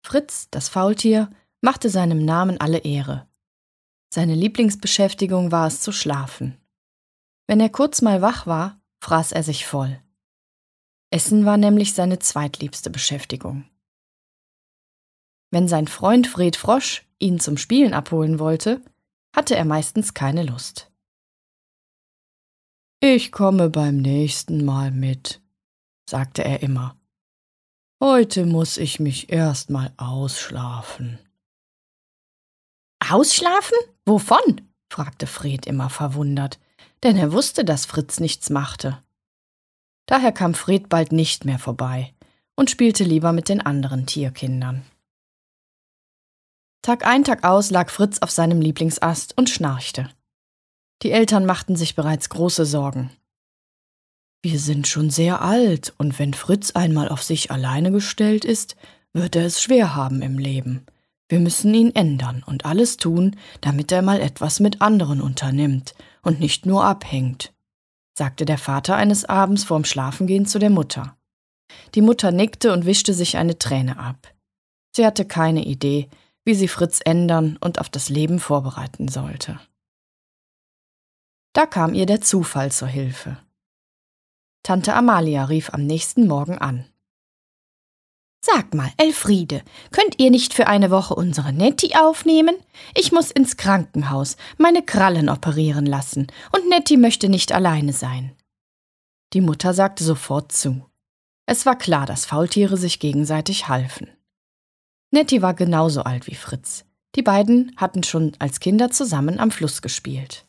Fritz, das Faultier, machte seinem Namen alle Ehre. Seine Lieblingsbeschäftigung war es zu schlafen. Wenn er kurz mal wach war, fraß er sich voll. Essen war nämlich seine zweitliebste Beschäftigung. Wenn sein Freund Fred Frosch ihn zum Spielen abholen wollte, hatte er meistens keine Lust. »Ich komme beim nächsten Mal mit«, sagte er immer. »Heute muss ich mich erst mal ausschlafen.« »Ausschlafen? Wovon?« fragte Fred immer verwundert, denn er wusste, dass Fritz nichts machte. Daher kam Fred bald nicht mehr vorbei und spielte lieber mit den anderen Tierkindern. Tag ein, Tag aus lag Fritz auf seinem Lieblingsast und schnarchte. Die Eltern machten sich bereits große Sorgen. »Wir sind schon sehr alt, und wenn Fritz einmal auf sich alleine gestellt ist, wird er es schwer haben im Leben. Wir müssen ihn ändern und alles tun, damit er mal etwas mit anderen unternimmt und nicht nur abhängt«, sagte der Vater eines Abends vorm Schlafengehen zu der Mutter. Die Mutter nickte und wischte sich eine Träne ab. Sie hatte keine Idee, wie sie Fritz ändern und auf das Leben vorbereiten sollte. Da kam ihr der Zufall zur Hilfe. Tante Amalia rief am nächsten Morgen an. »Sag mal, Elfriede, könnt ihr nicht für eine Woche unsere Netti aufnehmen? Ich muss ins Krankenhaus, meine Krallen operieren lassen, und Netti möchte nicht alleine sein.« Die Mutter sagte sofort zu. Es war klar, dass Faultiere sich gegenseitig halfen. Netti war genauso alt wie Fritz. Die beiden hatten schon als Kinder zusammen am Fluss gespielt.